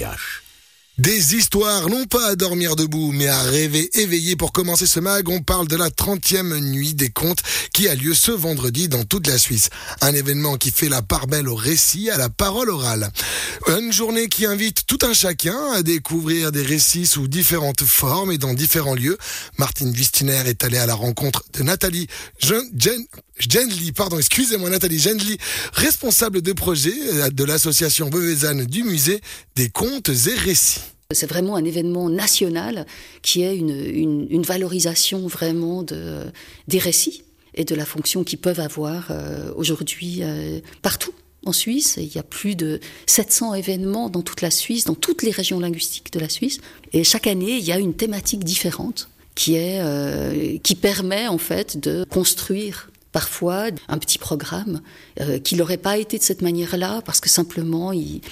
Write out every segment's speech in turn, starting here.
Des histoires, non pas à dormir debout, mais à rêver éveillé. Pour commencer ce mag, on parle de la 30e nuit des contes qui a lieu ce vendredi dans toute la Suisse. Un événement qui fait la part belle au récit, à la parole orale. Une journée qui invite tout un chacun à découvrir des récits sous différentes formes et dans différents lieux. Martine Wistiner est allée à la rencontre de Nathalie Nathalie Gendli, responsable de projet de l'association Bevezane du musée des contes et récits. C'est vraiment un événement national qui est une valorisation vraiment des récits et de la fonction qu'ils peuvent avoir aujourd'hui partout. En Suisse, il y a plus de 700 événements dans toute la Suisse, dans toutes les régions linguistiques de la Suisse. Et chaque année, il y a une thématique différente qui permet en fait de construire parfois un petit programme qui n'aurait pas été de cette manière-là parce que simplement il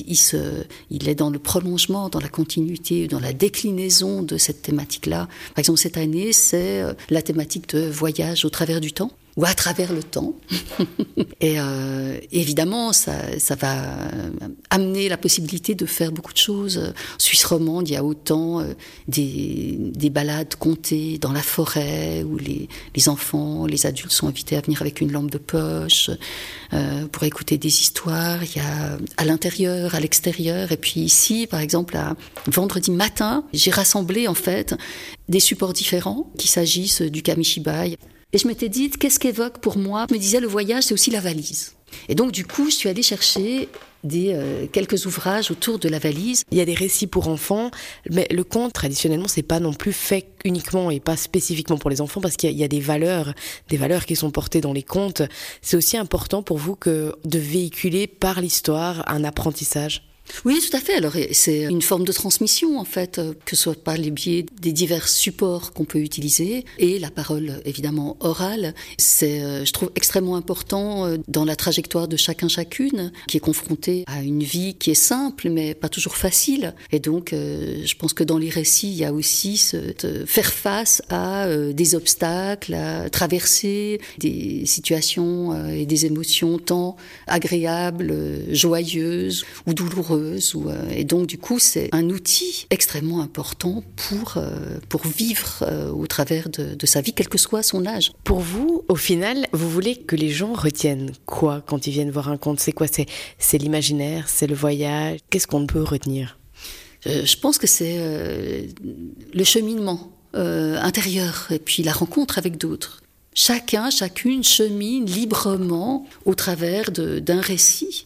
est dans le prolongement, dans la continuité, dans la déclinaison de cette thématique-là. Par exemple, cette année, c'est la thématique de voyage au travers du temps ou à travers le temps. Et évidemment, ça va amener la possibilité de faire beaucoup de choses. En Suisse romande, il y a autant des balades contées dans la forêt où les enfants, les adultes sont invités à venir avec une lampe de poche pour écouter des histoires. Il y a à l'intérieur, à l'extérieur. Et puis ici, par exemple, vendredi matin, j'ai rassemblé en fait des supports différents, qu'il s'agisse du kamishibai. Et je m'étais dit, qu'est-ce qu'évoque pour moi ? Je me disais, le voyage, c'est aussi la valise. Et donc, du coup, je suis allée chercher quelques ouvrages autour de la valise. Il y a des récits pour enfants, mais le conte, traditionnellement, c'est pas non plus fait uniquement et pas spécifiquement pour les enfants, parce qu'il y a des valeurs qui sont portées dans les contes. C'est aussi important pour vous de véhiculer par l'histoire un apprentissage. Oui, tout à fait. Alors, c'est une forme de transmission, en fait, que ce soit par les biais des divers supports qu'on peut utiliser et la parole, évidemment, orale. C'est, je trouve, extrêmement important dans la trajectoire de chacune, qui est confronté à une vie qui est simple, mais pas toujours facile. Et donc, je pense que dans les récits, il y a aussi faire face à des obstacles, à traverser des situations et des émotions tant agréables, joyeuses ou douloureuses. Et donc, du coup, c'est un outil extrêmement important pour vivre au travers de sa vie, quel que soit son âge. Pour vous, au final, vous voulez que les gens retiennent quoi quand ils viennent voir un conte ? C'est quoi ? C'est l'imaginaire, c'est le voyage ? Qu'est-ce qu'on peut retenir ? Je pense que c'est le cheminement intérieur et puis la rencontre avec d'autres. Chacune chemine librement au travers d'un récit.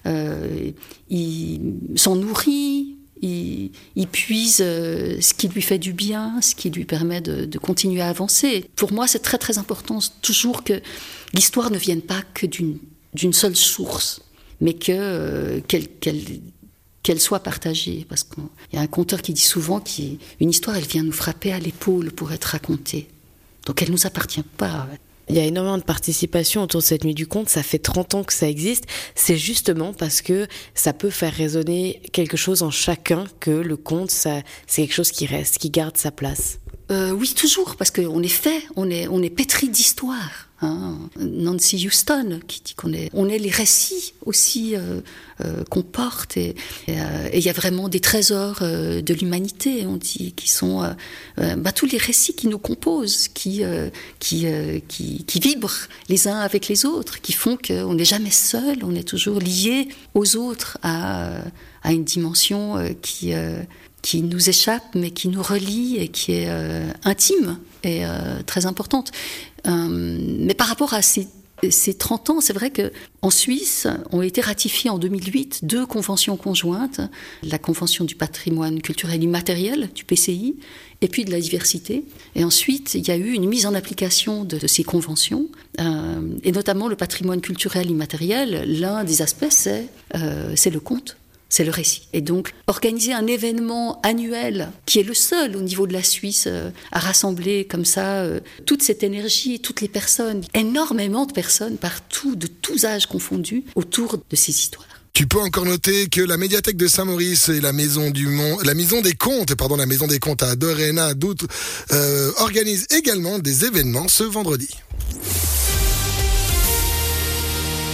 Il s'en nourrit, il puise ce qui lui fait du bien, ce qui lui permet de continuer à avancer. Pour moi, c'est très très important toujours que l'histoire ne vienne pas que d'une seule source, mais qu'elle soit partagée. Parce qu'il y a un conteur qui dit souvent qu'une histoire, elle vient nous frapper à l'épaule pour être racontée. Donc elle ne nous appartient pas. Il y a énormément de participation autour de cette nuit du conte, ça fait 30 ans que ça existe. C'est justement parce que ça peut faire résonner quelque chose en chacun que le conte, c'est quelque chose qui reste, qui garde sa place. Oui, toujours, parce qu'on est pétri d'histoire. Nancy Houston qui dit qu'on est les récits aussi qu'on porte et il y a vraiment des trésors de l'humanité, on dit, qui sont tous les récits qui nous composent, qui vibrent les uns avec les autres, qui font qu'on n'est jamais seul, on est toujours lié aux autres à une dimension qui nous échappe, mais qui nous relie et qui est intime et très importante. Mais par rapport à ces 30 ans, c'est vrai qu'en Suisse, ont été ratifiées en 2008 2 conventions conjointes, la Convention du patrimoine culturel immatériel, du PCI, et puis de la diversité. Et ensuite, il y a eu une mise en application de ces conventions, et notamment le patrimoine culturel immatériel. L'un des aspects, c'est le conte. C'est le récit. Et donc, organiser un événement annuel qui est le seul au niveau de la Suisse à rassembler comme ça toute cette énergie, toutes les personnes, énormément de personnes partout, de tous âges confondus, autour de ces histoires. Tu peux encore noter que la médiathèque de Saint-Maurice et la maison des contes à Dorena organisent également des événements ce vendredi.